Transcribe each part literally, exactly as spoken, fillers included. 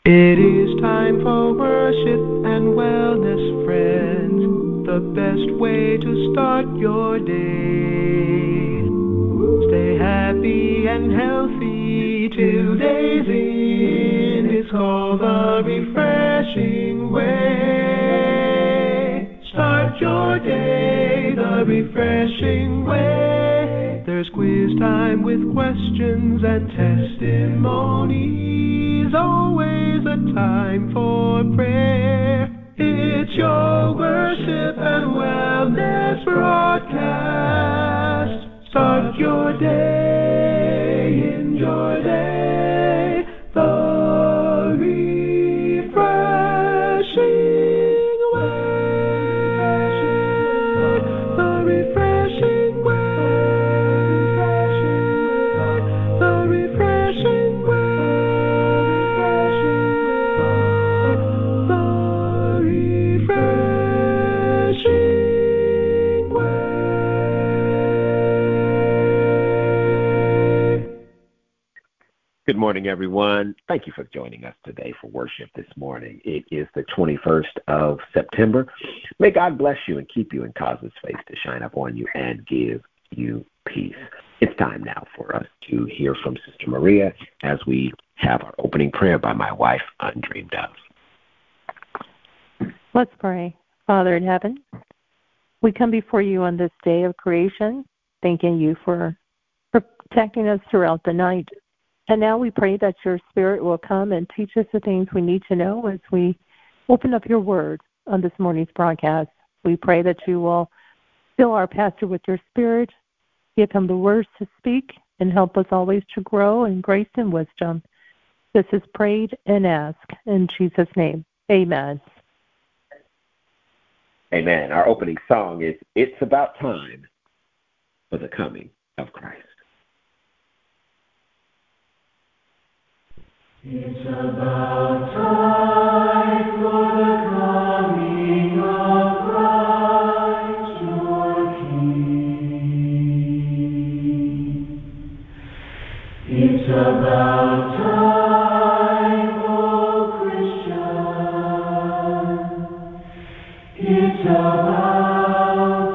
It is time for worship and wellness, friends. The best way to start your day. Stay happy and healthy till day's end. It's called the refreshing way. Start your day the refreshing way. There's quiz time with questions and testimonies. Always a time for prayer. It's your worship and wellness broadcast. Start your day in your day the refreshing way. The refreshing way. The refreshing way. The refreshing way. Good morning, everyone. Thank you for joining us today for worship this morning. It is the twenty-first of September. May God bless you and keep you and cause his face to shine upon you and give you peace. It's time now for us to hear from Sister Maria as we have our opening prayer by my wife, Undreamed of. Let's pray. Father in heaven, we come before you on this day of creation, thanking you for protecting us throughout the night. And now we pray that your Spirit will come and teach us the things we need to know as we open up your word on this morning's broadcast. We pray that you will fill our pastor with your Spirit, give him the words to speak, and help us always to grow in grace and wisdom. This is prayed and asked in Jesus' name. Amen. Amen. Our opening song is It's About Time for the Coming of Christ. It's about time for the coming of Christ, your King. It's about time, oh Christian. It's about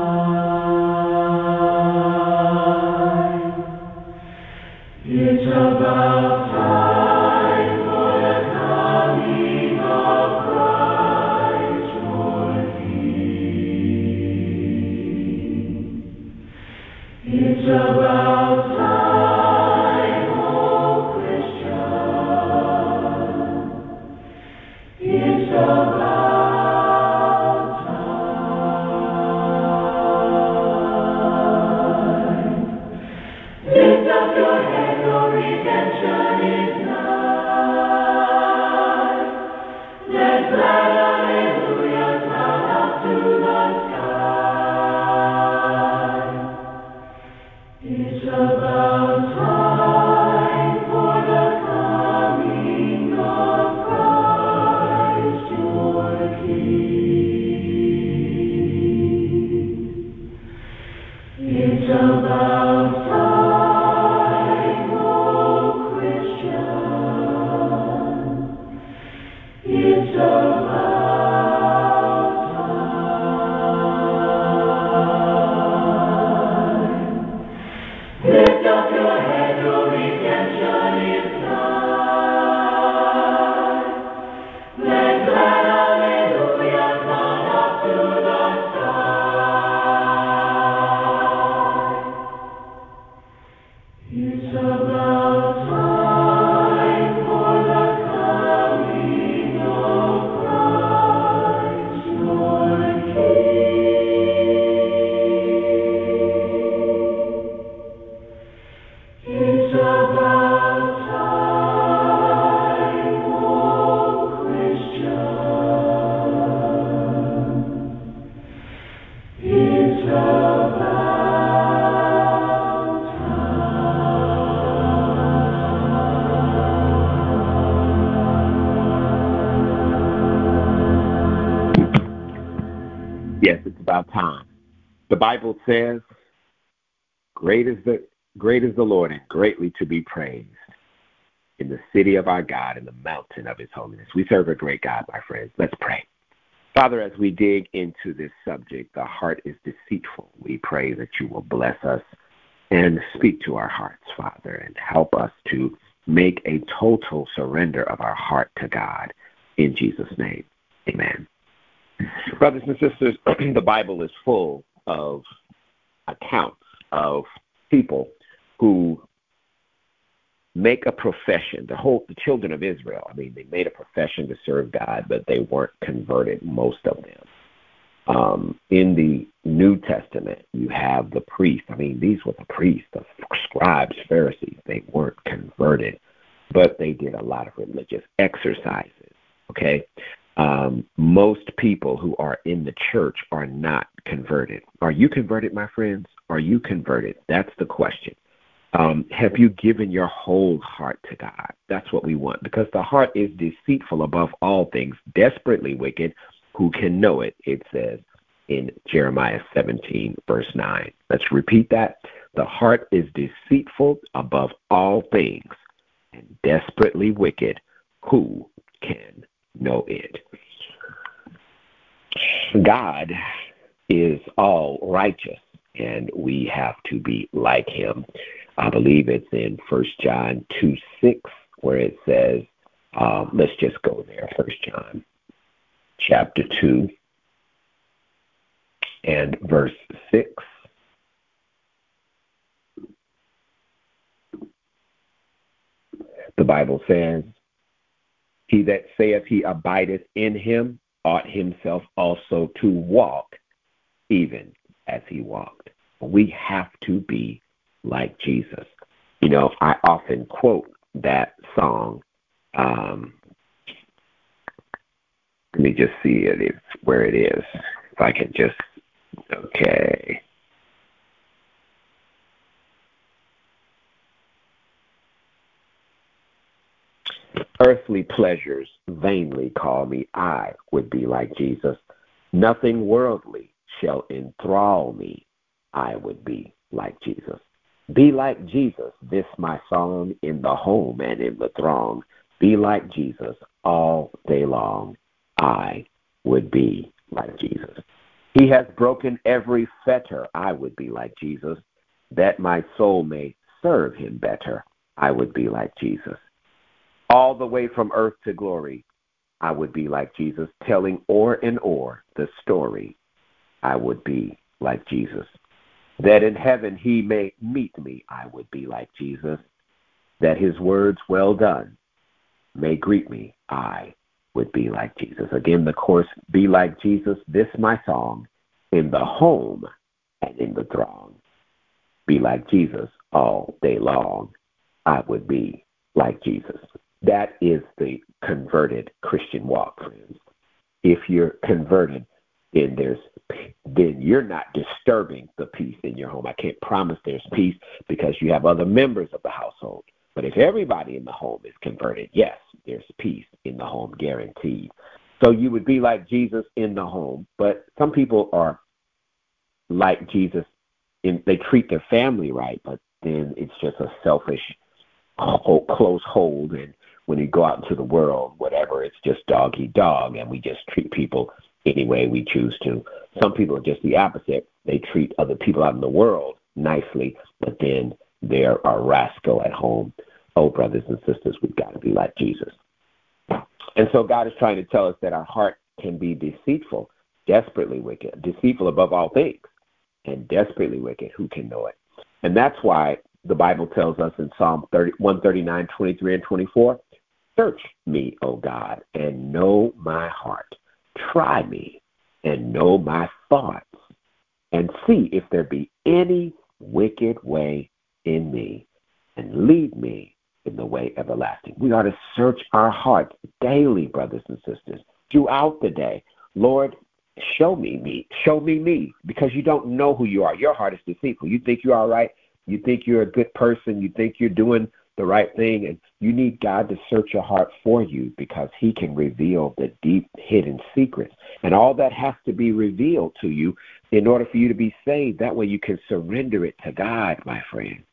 time. It's about time. It's about time, oh Christian. It's about time. Lift up your head, your redemption is nigh. Let glad hallelujahs run up to the sky. It's about time for the coming of Christ, your King. It's about time, oh Christian. It's about time. Lift up your head, your redemption is nigh. Let glad hallelujahs run up to the sky. It's about time for the coming of Christ, your King. It's about time, oh Christian. It's about time. Yes, it's about time. The Bible says, Great is the great is the Lord and greatly to be praised. in the city of our God, in the mountain of his holiness. We serve a great God, my friends. Let's pray. Father, as we dig into this subject, the heart is deceitful. We pray that you will bless us and speak to our hearts, Father, and help us to make a total surrender of our heart to God. In Jesus' name, amen. Brothers and sisters, the Bible is full of accounts of people who make a profession. The whole the children of Israel, I mean, they made a profession to serve God, but they weren't converted, most of them. Um, in the New Testament, you have the priests. I mean, these were the priests, the scribes, Pharisees. They weren't converted, but they did a lot of religious exercises, okay? Um, most people who are in the church are not converted. Are you converted, my friends? Are you converted? That's the question. Um, have you given your whole heart to God? That's what we want, because the heart is deceitful above all things, desperately wicked. Who can know it? It says in Jeremiah seventeen, verse nine. Let's repeat that. The heart is deceitful above all things and desperately wicked. Who can know it? God is all righteous, and we have to be like him. I believe it's in First John two six, where it says, um, let's just go there, First John chapter two and verse six. The Bible says, he that saith he abideth in him ought himself also to walk even as he walked. We have to be like Jesus. You know, I often quote that song. Um, let me just see it, if, where it is. If I can just, okay. Earthly pleasures vainly call me. I would be like Jesus. Nothing worldly shall enthrall me. I would be like Jesus. Be like Jesus, this my song, in the home and in the throng. Be like Jesus all day long. I would be like Jesus. He has broken every fetter. I would be like Jesus. That my soul may serve him better. I would be like Jesus. All the way from earth to glory, I would be like Jesus. Telling o'er and o'er the story, I would be like Jesus. That in heaven he may meet me, I would be like Jesus. That his words, well done, may greet me, I would be like Jesus. Again, the chorus, be like Jesus, this my song, in the home and in the throng. Be like Jesus all day long, I would be like Jesus. That is the converted Christian walk, friends. If you're converted, then there's then you're not disturbing the peace in your home. I can't promise there's peace because you have other members of the household. But if everybody in the home is converted, yes, there's peace in the home, guaranteed. So you would be like Jesus in the home, but some people are like Jesus in they treat their family right, but then it's just a selfish hold, close hold, and when you go out into the world, whatever, it's just dog eat dog, and we just treat people any way we choose to. Some people are just the opposite. They treat other people out in the world nicely, but then they're a rascal at home. Oh, brothers and sisters, we've got to be like Jesus. And so God is trying to tell us that our heart can be deceitful, desperately wicked, deceitful above all things, and desperately wicked. Who can know it? And that's why the Bible tells us in Psalm one thirty-nine, twenty-three, and twenty-four, search me, O God, and know my heart. Try me and know my thoughts, and see if there be any wicked way in me, and lead me in the way everlasting. We are to search our hearts daily, brothers and sisters, throughout the day. Lord, show me me. Show me me, because you don't know who you are. Your heart is deceitful. You think you're all right. You think you're a good person. You think you're doing the right thing, and you need God to search your heart for you, because he can reveal the deep hidden secrets. And all that has to be revealed to you in order for you to be saved. That way you can surrender it to God, my friend.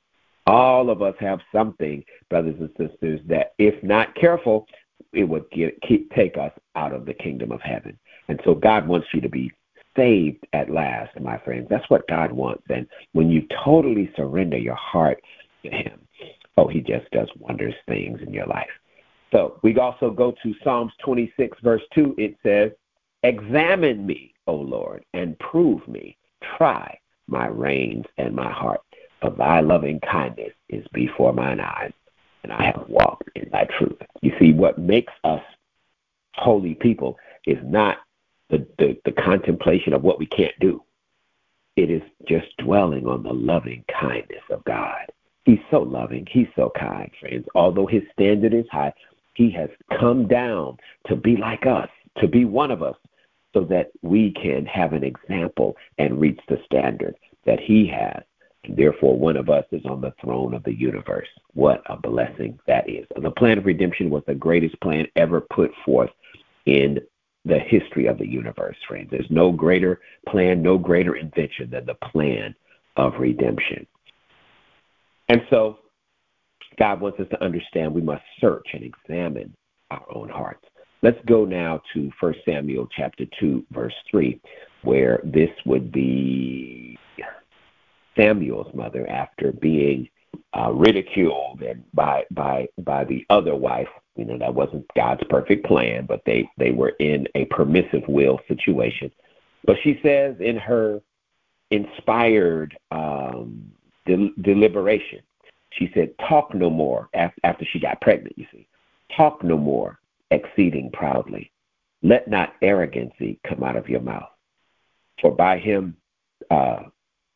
All of us have something, brothers and sisters, that if not careful, it would get, keep, take us out of the kingdom of heaven. And so God wants you to be saved at last, my friends. That's what God wants. And when you totally surrender your heart to him, oh, he just does wondrous things in your life. So we also go to Psalms twenty-six, verse two. It says, examine me, O Lord, and prove me. Try my reins and my heart. For thy loving kindness is before mine eyes, and I have walked in thy truth. You see, what makes us holy people is not the, the, the contemplation of what we can't do. It is just dwelling on the loving kindness of God. He's so loving. He's so kind, friends. Although his standard is high, he has come down to be like us, to be one of us, so that we can have an example and reach the standard that he has. And therefore, one of us is on the throne of the universe. What a blessing that is. The plan of redemption was the greatest plan ever put forth in the history of the universe, friends. There's no greater plan, no greater invention than the plan of redemption. And so God wants us to understand we must search and examine our own hearts. Let's go now to First Samuel chapter two, verse three, where this would be Samuel's mother after being uh, ridiculed and by by by the other wife. You know, that wasn't God's perfect plan, but they, they were in a permissive will situation. But she says in her inspired um, del- deliberation, she said, talk no more, after, after she got pregnant, you see. Talk no more, exceeding proudly. Let not arrogancy come out of your mouth. For by him, uh,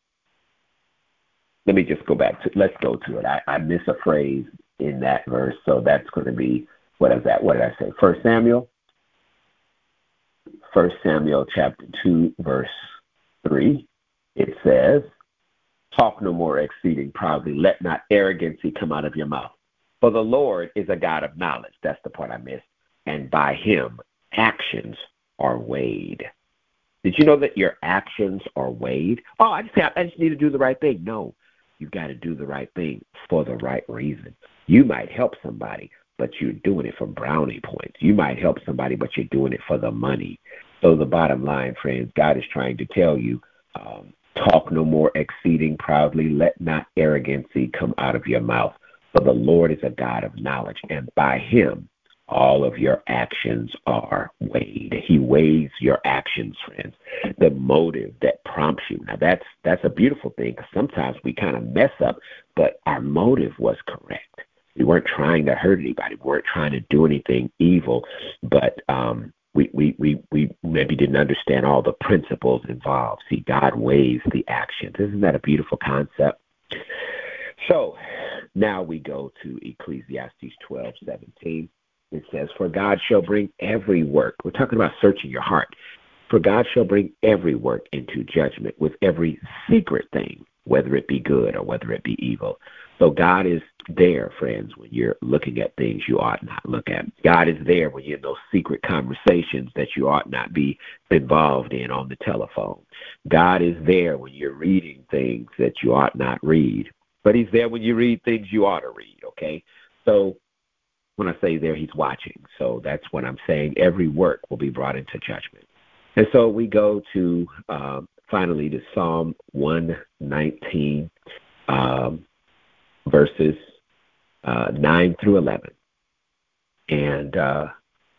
let me just go back to, let's go to it. I, I miss a phrase in that verse, so that's going to be, what is that? What did I say? First Samuel? First Samuel chapter two, verse three. It says, talk no more exceeding proudly. Let not arrogancy come out of your mouth. For the Lord is a God of knowledge. That's the part I missed. And by him, actions are weighed. Did you know that your actions are weighed? Oh, I just have, I just need to do the right thing. No, you've got to do the right thing for the right reason. You might help somebody, but you're doing it for brownie points. You might help somebody, but you're doing it for the money. So the bottom line, friends, God is trying to tell you, um, talk no more exceeding proudly. Let not arrogancy come out of your mouth. For the Lord is a God of knowledge, and by him all of your actions are weighed. He weighs your actions, friends. The motive that prompts you. Now, that's that's a beautiful thing, because sometimes we kind of mess up, but our motive was correct. We weren't trying to hurt anybody. We weren't trying to do anything evil, but um, we, we, we, we maybe didn't understand all the principles involved. See, God weighs the actions. Isn't that a beautiful concept? So now we go to Ecclesiastes twelve seventeen. It says, for God shall bring every work. We're talking about searching your heart. For God shall bring every work into judgment with every secret thing, whether it be good or whether it be evil. So God is there, friends, when you're looking at things you ought not look at. God is there when you're in those secret conversations that you ought not be involved in on the telephone. God is there when you're reading things that you ought not read. But he's there when you read things you ought to read, okay? So when I say there, he's watching. So that's what I'm saying. Every work will be brought into judgment. And so we go to, uh, finally, to Psalm one nineteen, um, verses uh, nine through eleven. And uh,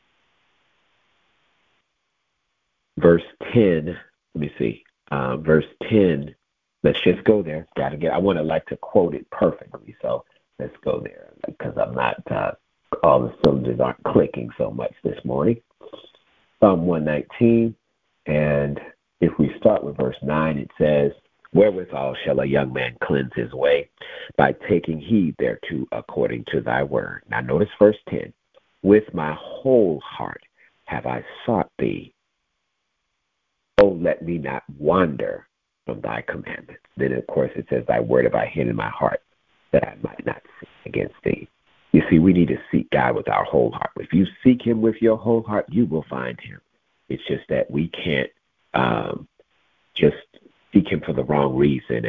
verse ten, let me see, uh, verse ten, let's just go there. Got to get, I want to like to quote it perfectly. So let's go there, because I'm not, uh, all the cylinders aren't clicking so much this morning. Psalm one nineteen, and if we start with verse nine, it says, wherewithal shall a young man cleanse his way? By taking heed thereto according to thy word. Now notice verse ten. With my whole heart have I sought thee. Oh, let me not wander from thy commandments. Then, of course, it says, thy word have I hid in my heart, that I might not sin against thee. You see, we need to seek God with our whole heart. If you seek him with your whole heart, you will find him. It's just that we can't um, just seek him for the wrong reason and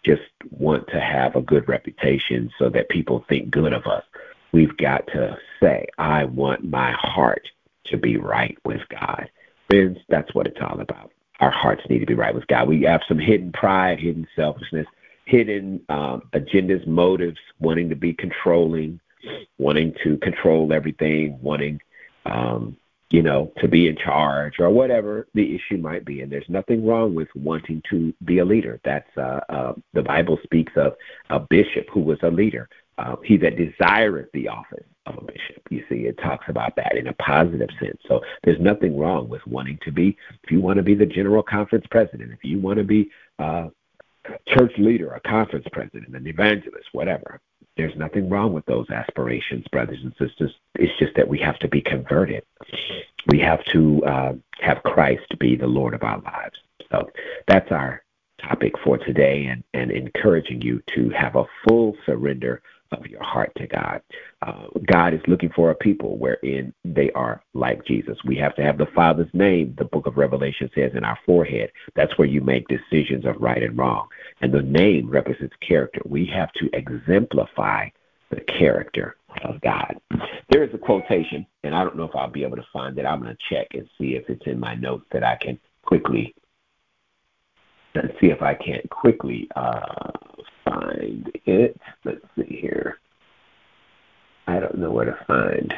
just want to have a good reputation so that people think good of us. We've got to say, I want my heart to be right with God. Friends, that's what it's all about. Our hearts need to be right with God. We have some hidden pride, hidden selfishness, hidden um, agendas, motives, wanting to be controlling, wanting to control everything, wanting, um, you know, to be in charge or whatever the issue might be. And there's nothing wrong with wanting to be a leader. That's uh, uh, the Bible speaks of a bishop who was a leader. Uh, he that desireth the office of a bishop. You see, it talks about that in a positive sense. So there's nothing wrong with wanting to be, if you want to be the general conference president, if you want to be a church leader, a conference president, an evangelist, whatever. There's nothing wrong with those aspirations, brothers and sisters. It's just that we have to be converted. We have to uh, have Christ be the Lord of our lives. So that's our topic for today, and, and encouraging you to have a full surrender of your heart to God. Uh, God is looking for a people wherein they are like Jesus. We have to have the Father's name, the book of Revelation says, in our forehead. That's where you make decisions of right and wrong. And the name represents character. We have to exemplify the character of God. There is a quotation, and I don't know if I'll be able to find it. I'm going to check and see if it's in my notes that I can quickly Let's see if I can't quickly uh, find it. Let's see here. I don't know where to find.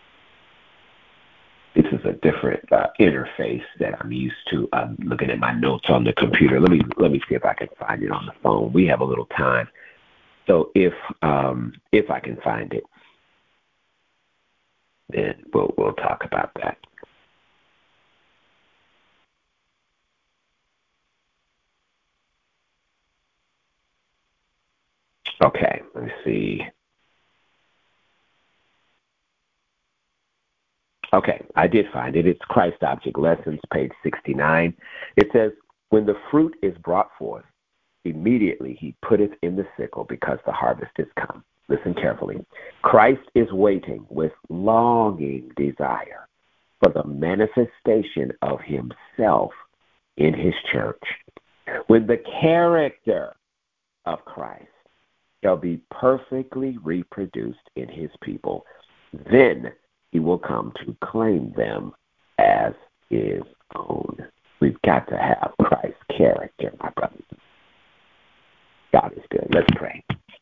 This is a different uh, interface that I'm used to. I'm looking at my notes on the computer. Let me let me see if I can find it on the phone. We have a little time, so if um, if I can find it, then we'll we'll talk about that. Okay, let me see. Okay, I did find it. It's Christ Object Lessons, page sixty-nine. It says, when the fruit is brought forth, immediately he putteth in the sickle, because the harvest is come. Listen carefully. Christ is waiting with longing desire for the manifestation of himself in his church. When the character of Christ shall be perfectly reproduced in his people, then he will come to claim them as his own. We've got to have Christ's character, my brothers. God is good. Let's pray.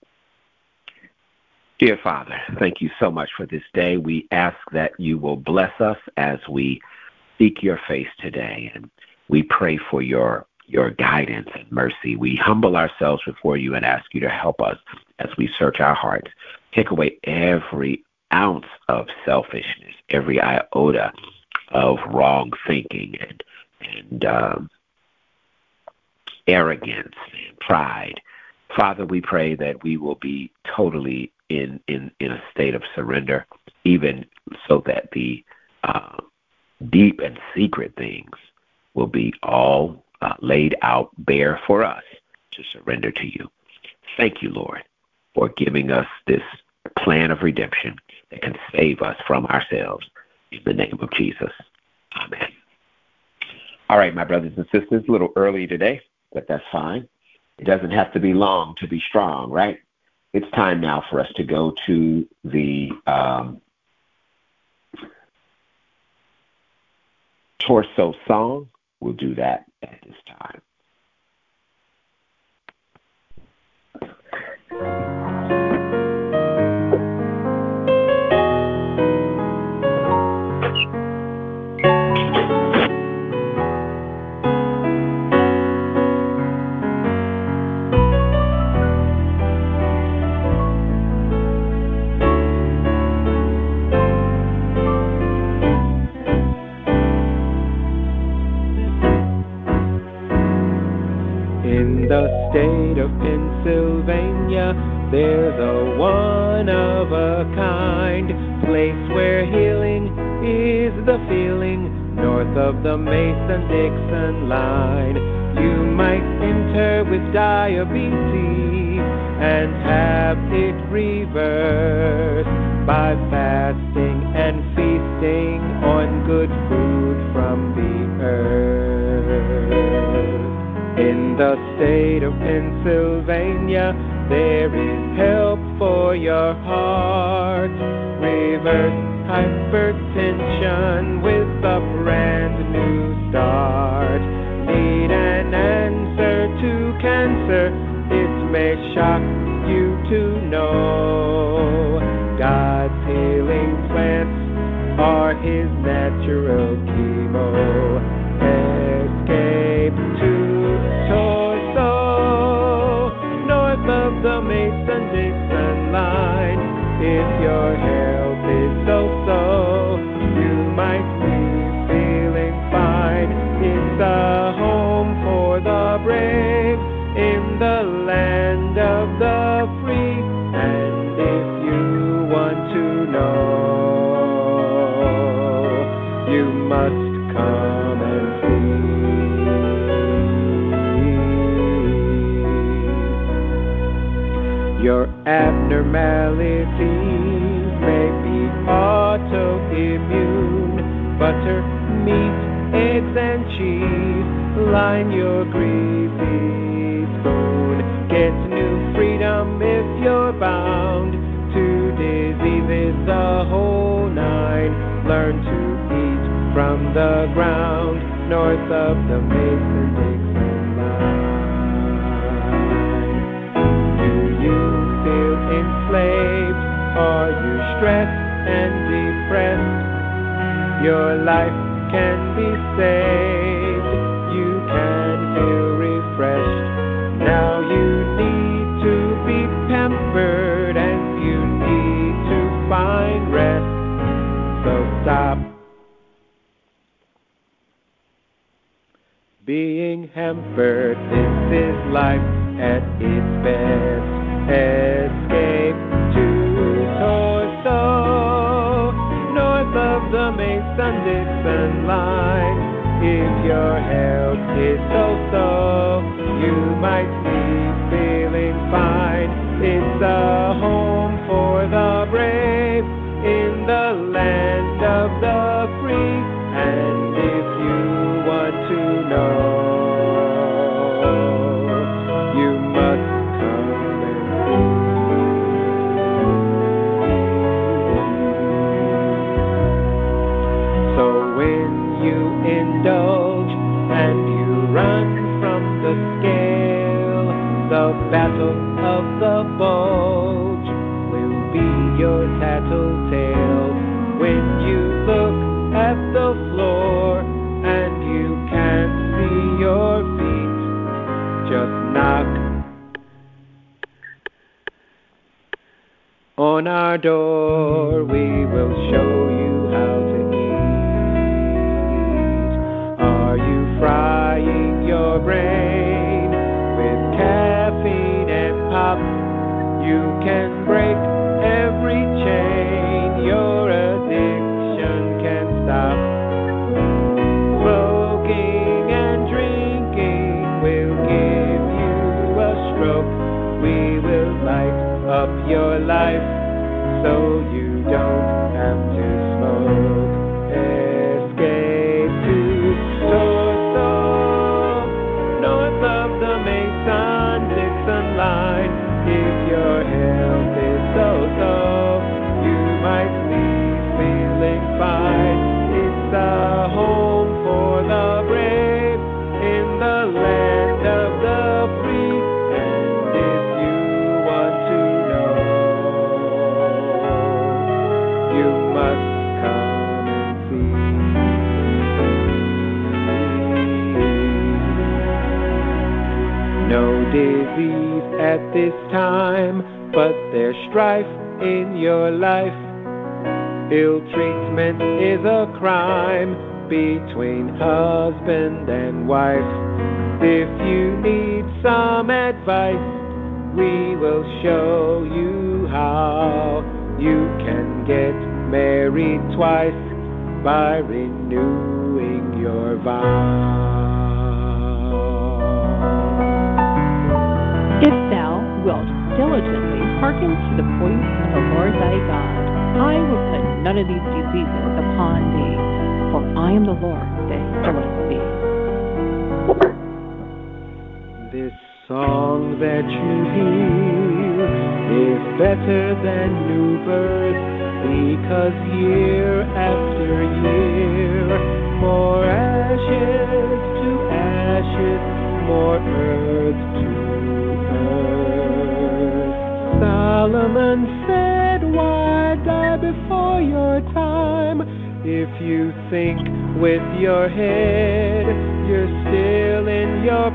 Dear Father, thank you so much for this day. We ask that you will bless us as we seek your face today, and we pray for your your guidance and mercy. We humble ourselves before you and ask you to help us as we search our hearts. Take away every ounce of selfishness, every iota of wrong thinking and, and um, arrogance and pride. Father, we pray that we will be totally in, in, in a state of surrender, even so that the uh, deep and secret things will be all uh, laid out bare for us to surrender to you. Thank you, Lord, for giving us this plan of redemption that can save us from ourselves. In the name of Jesus. Amen. All right, my brothers and sisters, a little early today, but that's fine. It doesn't have to be long to be strong, right? It's time now for us to go to the um, torso song. We'll do that at this time. In the state of Pennsylvania, there's a one-of-a-kind place where healing is the feeling, north of the Mason-Dixon line. You might enter with diabetes and have it reversed by fasting and feasting on good food from the earth. In In the state of Pennsylvania, there is help for your heart. Reverse hypertension with a brand new start. Need an answer to cancer? It may shock you to know God's healing plants are His natural chemo. Escape to Torso, north of the Mason-Dixon line. If your health is so-so, you might be feeling fine. It's a home for the brave in the land of the free. And if you want to know, you must come and see. Your abnormalities may be autoimmune. Butter, meat, eggs, and cheese line your greasy spoon. Get new freedom if you're bound to diseases, the whole nine. Learn to eat from the ground north of the Mason-Dixon line. Do you feel enslaved? Are you stressed and depressed? Your life can be saved. You can feel refreshed. Now you need to be pampered and you need to find rest. So stop being hampered. This is life at its best. Escape to Torso, north of the Mason-Dixon line. If your health is so-so, you might be feeling fine. It's a home for the brave in the land of the free. And if you want to know, you must come and see. So when you indulge and you run from the scale, the battle of the bulge will be your tattletale. When you look at the floor and you can't see your feet, just knock on our door. We will show you how to eat. Are you frying your brain with caffeine and pop? You can break every chain. Your addiction can stop. Smoking and drinking will give you a stroke. We will light up your life so you don't have to smoke. Escape to Torso, north of the Mason-Dixon line. If your health is so-so, you might be feeling fine. It's a home for the brave in the land of the free. And if you want to know, you must come and see. No disease at this time, but there's strife in your life. Ill treatment is a crime between husband and wife. If you need some advice, we will show you how. You can get married twice by renewing your vow. If thou wilt diligently hearken to the voice of the Lord thy God, I will put none of these diseases upon thee, for I am the Lord that healeth thee. This song that you hear is better than new birth, because year after year, more ashes to ashes, more earth to earth. Solomon said, why die before your time? If you think with your head, you're still in your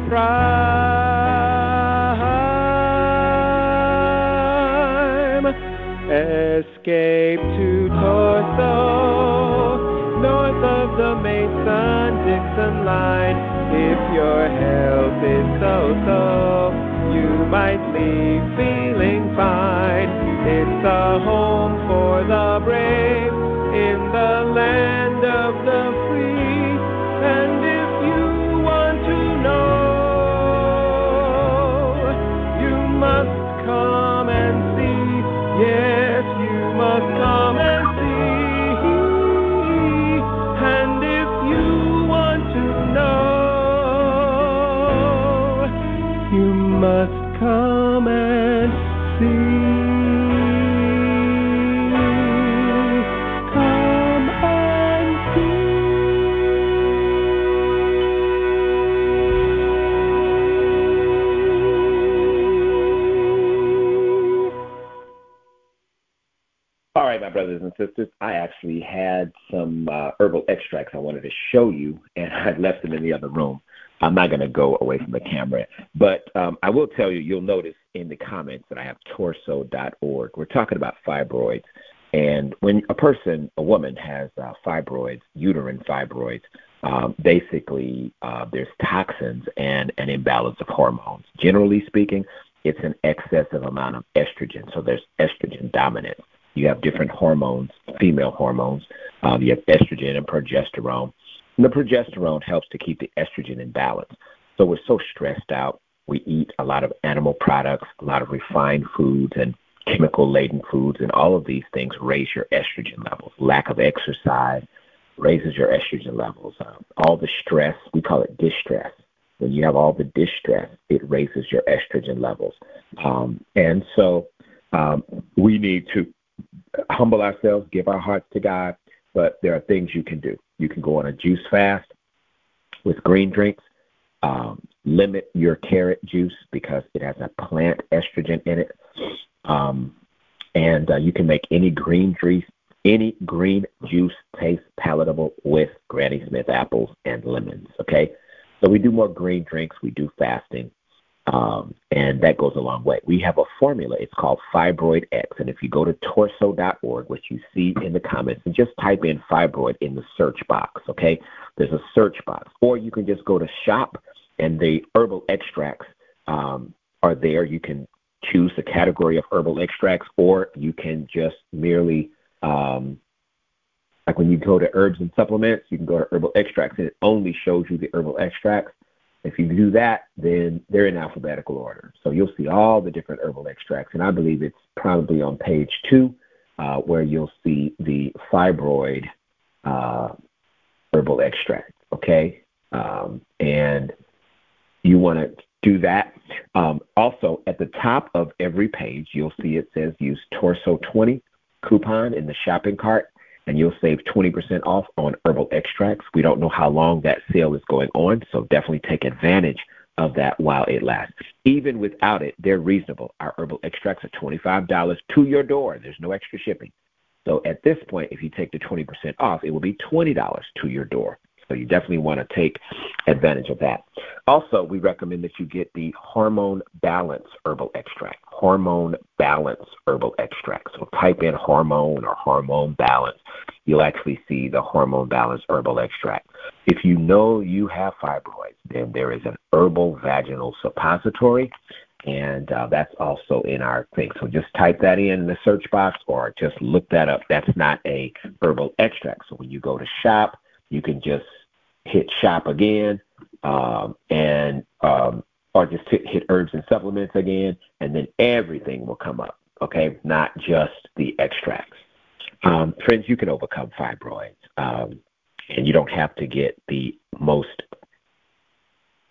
prime. Escape to Torso, north of the Mason-Dixon line. If your health is so-so, you might leave feeling fine. It's a home for the brave in the land of the free. And if you want to know, you must come and see. Yes, you must come and see. And if you want to know, you must come and see. Come and see. All right, my brothers and sisters, I actually had some uh, herbal extracts I wanted to show you, and I left them in the other room. I'm not going to go away from the camera, but um, I will tell you, you'll notice in the comments that I have torso dot org. We're talking about fibroids, and when a person, a woman, has uh, fibroids, uterine fibroids, um, basically uh, there's toxins and an imbalance of hormones. Generally speaking, it's an excessive amount of estrogen, so there's estrogen dominance. You have different hormones, female hormones. Um, you have estrogen and progesterone. And the progesterone helps to keep the estrogen in balance. So we're so stressed out. We eat a lot of animal products, a lot of refined foods and chemical-laden foods, and all of these things raise your estrogen levels. Lack of exercise raises your estrogen levels. Uh, all the stress, we call it distress. When you have all the distress, it raises your estrogen levels. Um, and so um, we need to humble ourselves, give our hearts to God, but there are things you can do. You can go on a juice fast with green drinks. Um, limit your carrot juice because it has a plant estrogen in it. Um, and uh, you can make any green juice, any green juice taste palatable with Granny Smith apples and lemons, okay? So we do more green drinks. We do fasting. Um, and that goes a long way. We have a formula. It's called Fibroid X. And if you go to torso dot org, which you see in the comments, and just type in fibroid in the search box, okay? There's a search box. Or you can just go to shop, and the herbal extracts um, are there. You can choose the category of herbal extracts, or you can just merely, um, like when you go to herbs and supplements, you can go to herbal extracts, and it only shows you the herbal extracts. If you do that, then they're in alphabetical order. So you'll see all the different herbal extracts, and I believe it's probably on page two uh, where you'll see the fibroid uh, herbal extract, okay? Um, and you want to do that. Um, also, at the top of every page, you'll see it says use Torso twenty coupon in the shopping cart, and you'll save twenty percent off on herbal extracts. We don't know how long that sale is going on, so definitely take advantage of that while it lasts. Even without it, they're reasonable. Our herbal extracts are twenty-five dollars to your door. There's no extra shipping. So at this point, if you take the twenty percent off, it will be twenty dollars to your door. So you definitely want to take advantage of that. Also, we recommend that you get the Hormone Balance Herbal Extract. Hormone Balance Herbal Extract. So type in hormone or hormone balance. You'll actually see the Hormone Balance Herbal Extract. If you know you have fibroids, then there is an herbal vaginal suppository, and uh, that's also in our thing. So just type that in the search box or just look that up. That's not a herbal extract. So when you go to shop, you can just hit shop again, um, and um, or just hit, hit herbs and supplements again, and then everything will come up, okay? Not just the extracts. Um, friends, you can overcome fibroids, um, and you don't have to get the most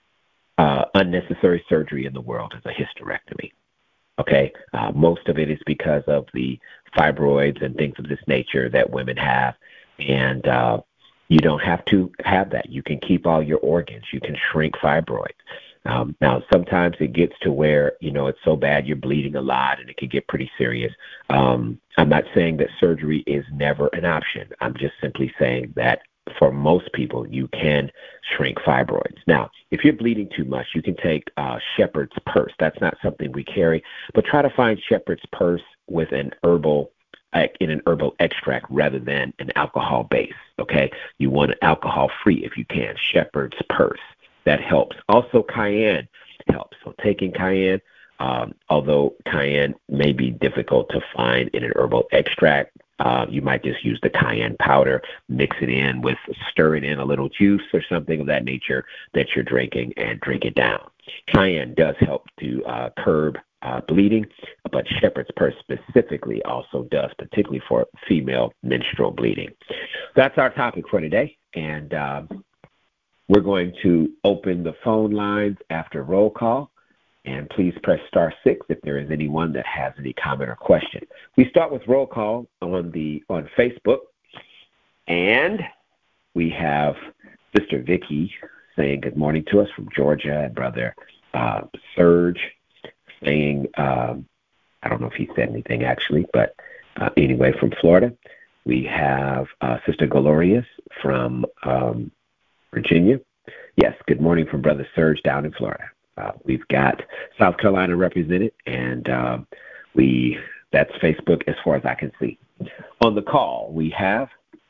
uh, unnecessary surgery in the world is a hysterectomy. Okay, uh, most of it is because of the fibroids and things of this nature that women have, and uh, you don't have to have that. You can keep all your organs. You can shrink fibroids. Um, now, sometimes it gets to where, you know, it's so bad you're bleeding a lot and it can get pretty serious. Um, I'm not saying that surgery is never an option. I'm just simply saying that for most people, you can shrink fibroids. Now, if you're bleeding too much, you can take uh, shepherd's purse. That's not something we carry, but try to find shepherd's purse with an herbal in an herbal extract rather than an alcohol base. Okay, you want it alcohol free if you can. Shepherd's purse, that helps. Also, cayenne helps. So taking cayenne, um, although cayenne may be difficult to find in an herbal extract, uh, you might just use the cayenne powder, mix it in with, stir it in a little juice or something of that nature that you're drinking, and drink it down. Cayenne does help to uh, curb uh, bleeding, but shepherd's purse specifically also does, particularly for female menstrual bleeding. That's our topic for today, and uh, we're going to open the phone lines after roll call. And please press star six if there is anyone that has any comment or question. We start with roll call on the on Facebook, and we have Sister Vicky saying good morning to us from Georgia, and Brother uh, Serge saying, um, I don't know if he said anything actually, but uh, anyway, from Florida. We have uh, Sister Glorious from um, Virginia. Yes, good morning from Brother Serge down in Florida. Uh, we've got South Carolina represented, and uh, we that's Facebook as far as I can see. On the call, we have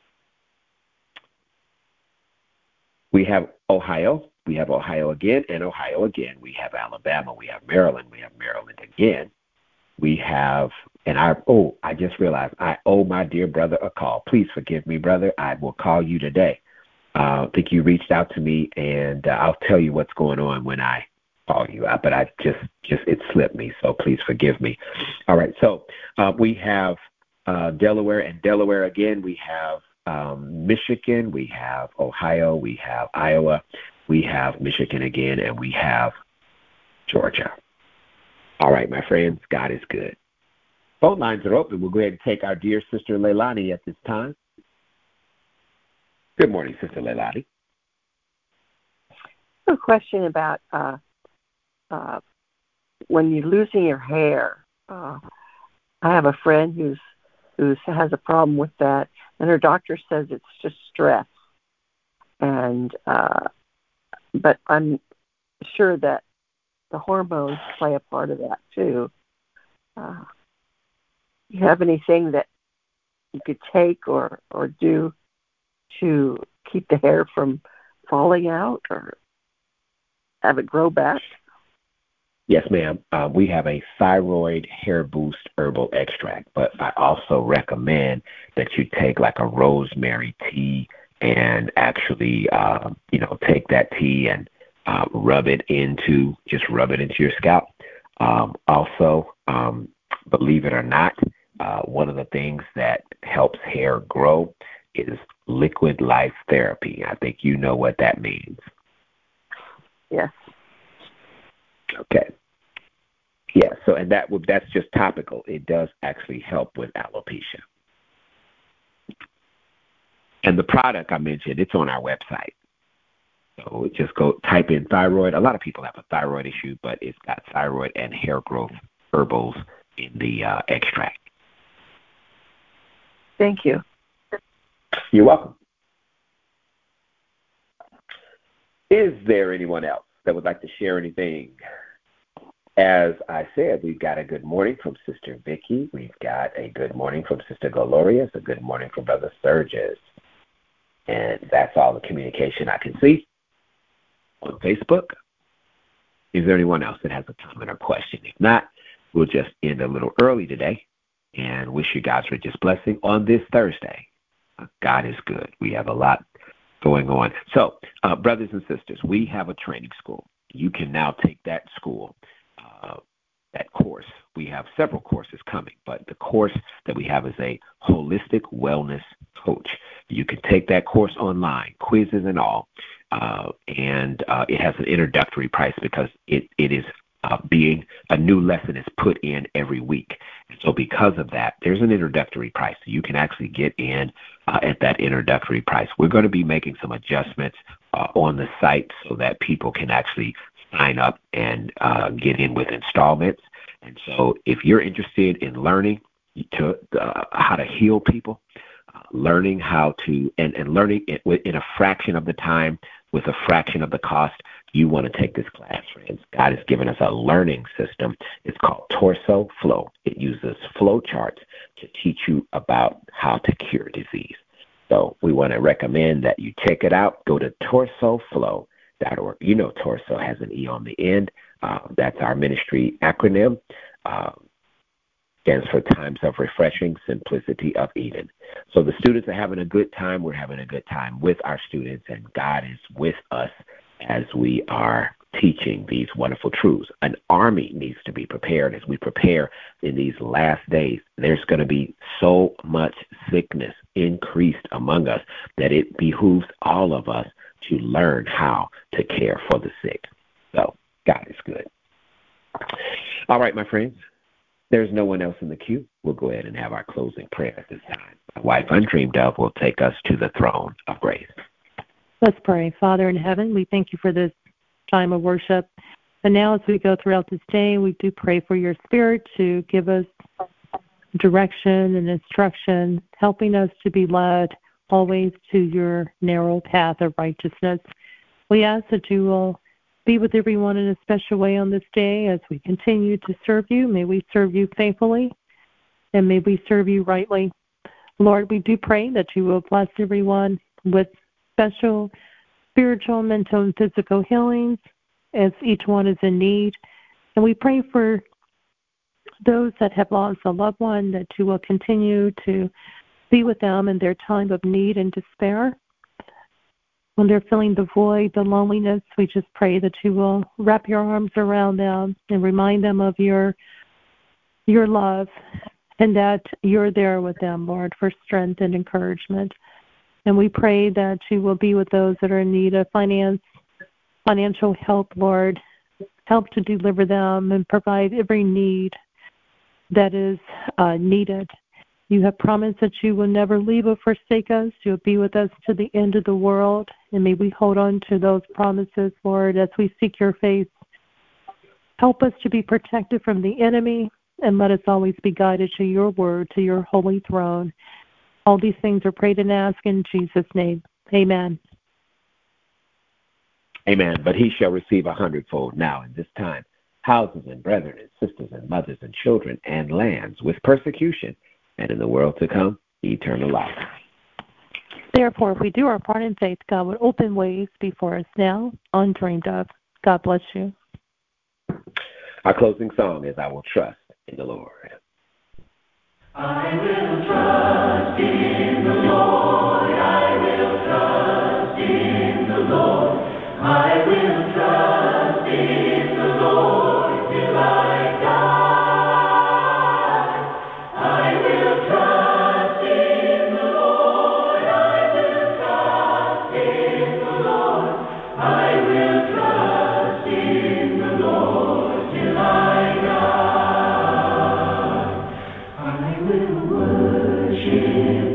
we have Ohio, we have Ohio again, and Ohio again. We have Alabama, we have Maryland, we have Maryland again. We have, and I oh, I just realized I owe my dear brother a call. Please forgive me, brother. I will call you today. Uh, I think you reached out to me, and uh, I'll tell you what's going on when I call you out, but I just, just it slipped me, so please forgive me. All right, so uh, we have uh, Delaware and Delaware again. We have um, Michigan, we have Ohio, we have Iowa, we have Michigan again, and we have Georgia. All right, my friends, God is good. Phone lines are open. We'll go ahead and take our dear Sister Leilani at this time. Good morning, Sister Leilani. A question about uh, uh, when you're losing your hair. Uh, I have a friend who's who has a problem with that, and her doctor says it's just stress. And uh, but I'm sure that the hormones play a part of that too. Uh, you have anything that you could take or, or do to keep the hair from falling out or have it grow back? Yes, ma'am. Uh, we have a thyroid hair boost herbal extract, but I also recommend that you take like a rosemary tea and actually, uh, you know, take that tea and uh, rub it into, just rub it into your scalp. Um, also, um, believe it or not, uh, one of the things that helps hair grow is liquid life therapy. I think you know what that means. Yes. Okay. Yeah, so and that would that's just topical. It does actually help with alopecia. And the product I mentioned, it's on our website. So just go type in thyroid. A lot of people have a thyroid issue, but it's got thyroid and hair growth herbals in the uh, extract. Thank you. You're welcome. Is there anyone else that would like to share anything? As I said, we've got a good morning from Sister Vicky. We've got a good morning from Sister Glorious, a good morning from Brother Sturgis. And that's all the communication I can see on Facebook. Is there anyone else that has a comment or question? If not, we'll just end a little early today and wish you God's richest blessing on this Thursday. God is good. We have a lot going on. So, uh, brothers and sisters, we have a training school. You can now take that school. Uh, that course. We have several courses coming, but the course that we have is a holistic wellness coach. You can take that course online, quizzes and all, uh, and uh, it has an introductory price because it, it is uh, being a new lesson is put in every week. And so because of that, there's an introductory price. So you can actually get in uh, at that introductory price. We're going to be making some adjustments uh, on the site so that people can actually sign up and uh, get in with installments. And so if you're interested in learning to uh, how to heal people, uh, learning how to, and, and learning it in a fraction of the time with a fraction of the cost, you want to take this class, friends. God has given us a learning system. It's called Torso Flow. It uses flow charts to teach you about how to cure disease. So we want to recommend that you check it out. Go to torso flow dot org. You know Torso has an E on the end. Uh, that's our ministry acronym. Uh, stands for Times of Refreshing, Simplicity of Eden. So the students are having a good time. We're having a good time with our students, and God is with us as we are teaching these wonderful truths. An army needs to be prepared as we prepare in these last days. There's going to be so much sickness increased among us that it behooves all of us to learn how to care for the sick. So God is good. All right, my friends. There's no one else in the queue. We'll go ahead and have our closing prayer at this time. My wife, Undreamed Of, will take us to the throne of grace. Let's pray. Father in heaven, we thank you for this time of worship. And now as we go throughout this day, we do pray for your Spirit to give us direction and instruction, helping us to be led always to your narrow path of righteousness. We ask that you will be with everyone in a special way on this day as we continue to serve you. May we serve you faithfully, and may we serve you rightly. Lord, we do pray that you will bless everyone with special spiritual, mental, and physical healings as each one is in need. And we pray for those that have lost a loved one, that you will continue to be with them in their time of need and despair. When they're feeling the void, the loneliness, we just pray that you will wrap your arms around them and remind them of your your love, and that you're there with them, Lord, for strength and encouragement. And we pray that you will be with those that are in need of finance, financial help, Lord. Help to deliver them and provide every need that is uh, needed. You have promised that you will never leave or forsake us. You'll be with us to the end of the world. And may we hold on to those promises, Lord, as we seek your face. Help us to be protected from the enemy, and let us always be guided to your word, to your holy throne. All these things are prayed and asked in Jesus' name. Amen. Amen. But he shall receive a hundredfold now in this time, houses and brethren and sisters and mothers and children and lands with persecution, and in the world to come, eternal life. Therefore, if we do our part in faith, God will open ways before us now, undreamed of. God bless you. Our closing song is I Will Trust in the Lord. I will trust in the Lord. I will trust in the Lord. I will trust in the Lord till I die. I will trust in the Lord. I will trust in the Lord. I will trust in the Lord till I die. I will worship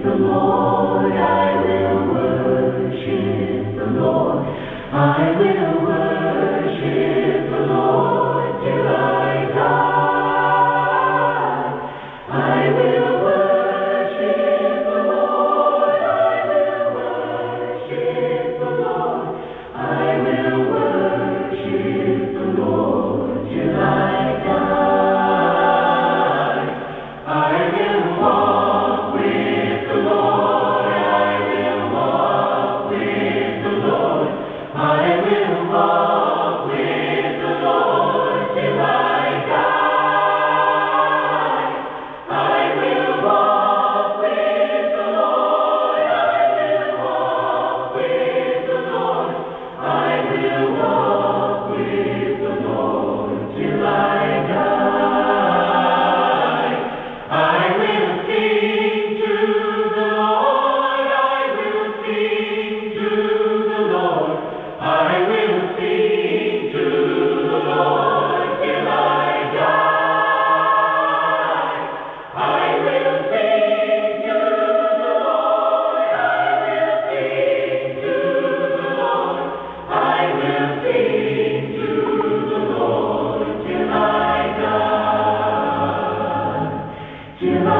Shiva,